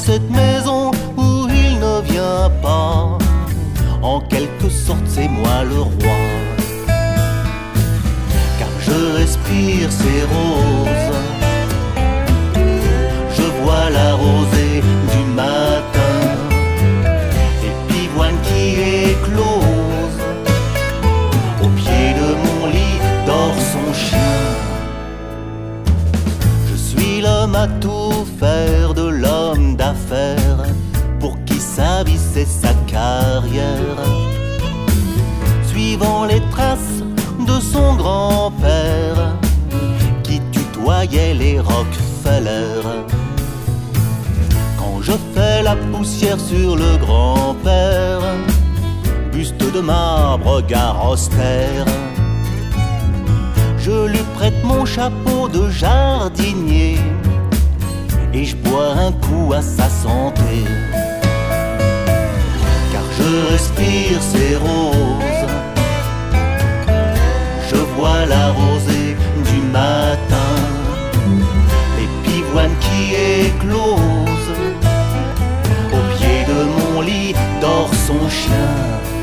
cette maison où il ne vient pas. En quelque sorte c'est moi le roi, car je respire ces roses. Je vois la rosée du matin, et pivoine qui éclose. Au pied de mon lit dort son chien. Je suis l'homme à tout faire de l'homme d'affaires, pour qui sa vie c'est sa carrière. Suivant les traces de son grand-père, qui tutoyait les Rockefeller. Quand je fais la poussière sur le grand-père, buste de marbre, regard austère, je lui prête mon chapeau de jardinier, et je bois un coup à sa santé. Car je respire ses roses, je vois la rosée du matin, les pivoines qui éclosent. Au pied de mon lit dort son chien.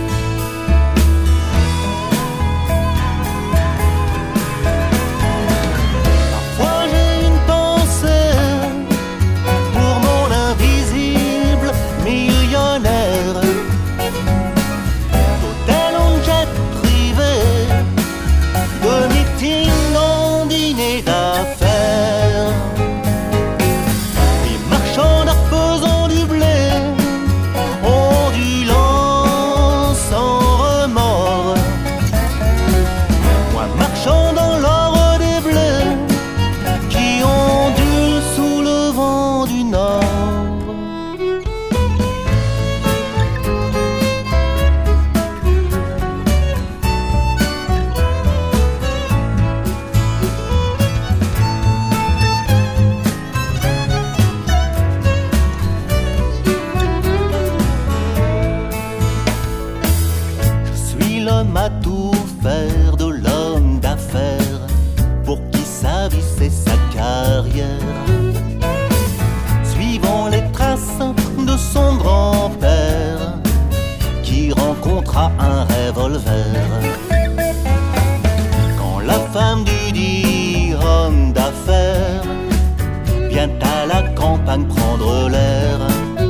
À tout faire de l'homme d'affaires, pour qui sa vie c'est sa carrière. Suivant les traces de son grand-père, qui rencontra un revolver. Quand la femme du dit homme d'affaires vient à la campagne prendre l'air,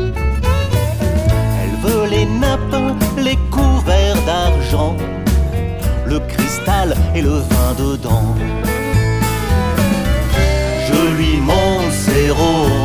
elle veut les nappes, les couverts d'argent, le cristal et le vin dedans. Je lui montre ses roses,